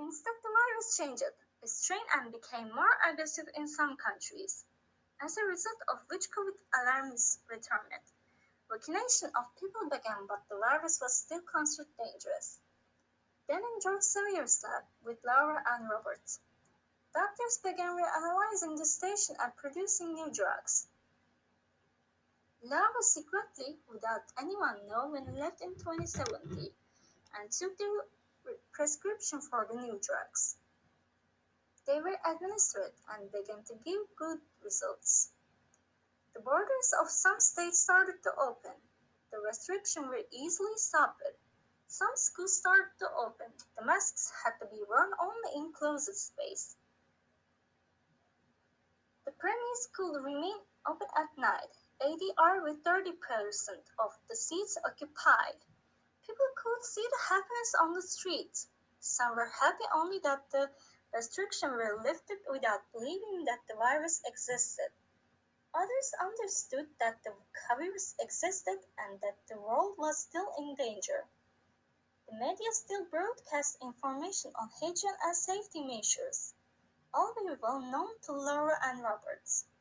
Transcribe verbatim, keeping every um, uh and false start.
Instead, the virus changed its strain and became more aggressive in some countries, as a result of which COVID alarms returned. Vaccination of people began, but the virus was still considered dangerous. Then in George Sevier's lab with Laura and Roberts, doctors began reanalyzing the station and producing new drugs. Laura secretly, without anyone knowing, left in twenty seventeen and took the re- prescription for the new drugs. They were administered and began to give good results. The borders of some states started to open. The restrictions were easily stopped. Some schools started to open. The masks had to be worn only in closed space. The premise could remain open at night, A D R with thirty percent of the seats occupied. People could see the happiness on the streets. Some were happy only that the restrictions were lifted without believing that the virus existed. Others understood that the virus existed and that the world was still in danger. The media still broadcast information on hygiene and safety measures, all very well known to Laura and Roberts.